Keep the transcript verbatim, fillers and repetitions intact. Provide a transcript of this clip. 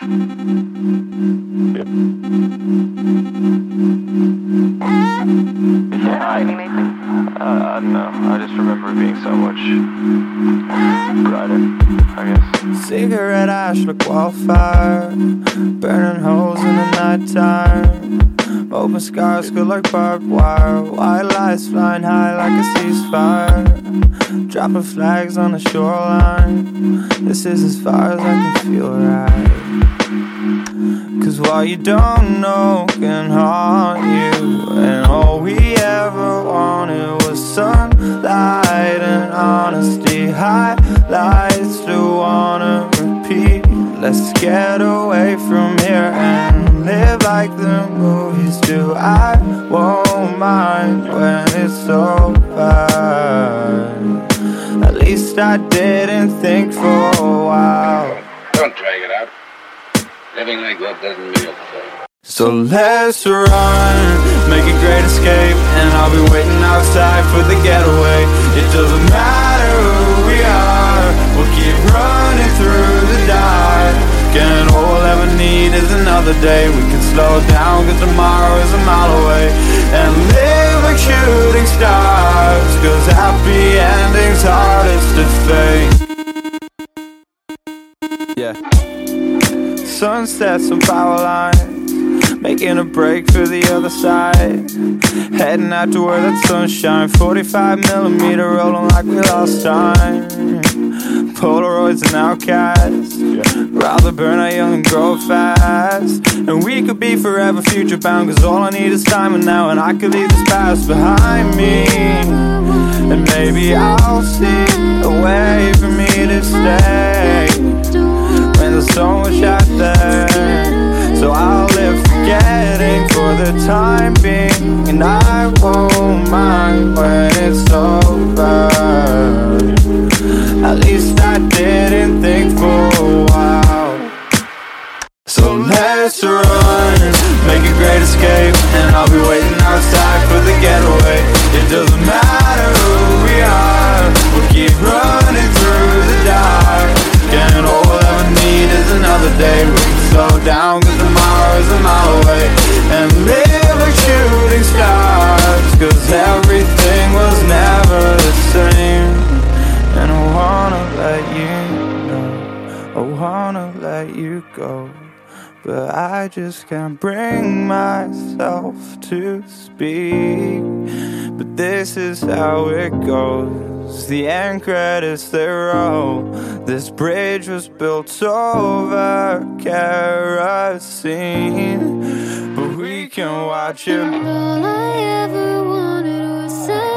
Yeah. Yeah, I, uh, I don't know. I just remember it being so much brighter, I guess. Cigarette ash like wildfire, burning holes in the nighttime. Open skies good like barbed wire, white lights flying high like a ceasefire. Dropping flags on the shoreline. This is as far as I can feel right. Cause what you don't know can haunt you, and all we ever wanted was sunlight and honesty. Highlights to wanna repeat. Let's get away from here and live like the movies do. I won't mind when it's over. At least I didn't think for a while. Don't drag it out. Living like that doesn't mean it. So let's run, make a great escape, and I'll be waiting outside for the getaway. It doesn't matter who we are, we'll keep running through the dark. And all we'll ever need is another day. We can slow down cause tomorrow is a mile away, and live like shooting stars, cause happy endings hardest to fake. Yeah. Sunsets and power lines, making a break for the other side. Heading out to where that sunshine, forty-five millimeter rolling like we lost time. Polaroids and outcasts, rather burn out young and grow fast. And we could be forever future bound, cause all I need is time and now. And I could leave this past behind me, and maybe I'll see a way for me to stay when there's so much out there. So I'll live forgetting for the time being, and I won't mind when it's over. At least I didn't think for a while. So let's run, make a great escape, and I'll be waiting outside for the getaway. It doesn't matter who we are, we'll keep running through the dark. And all we'll ever need is another day. We can slow down cause tomorrow is a mile away, and live like shooting stars, cause everything was never the same. And I wanna let you know, I wanna let you go, but I just can't bring myself to speak. But this is how it goes, the end credits they roll. This bridge was built over kerosene, but we can watch it. All I ever wanted was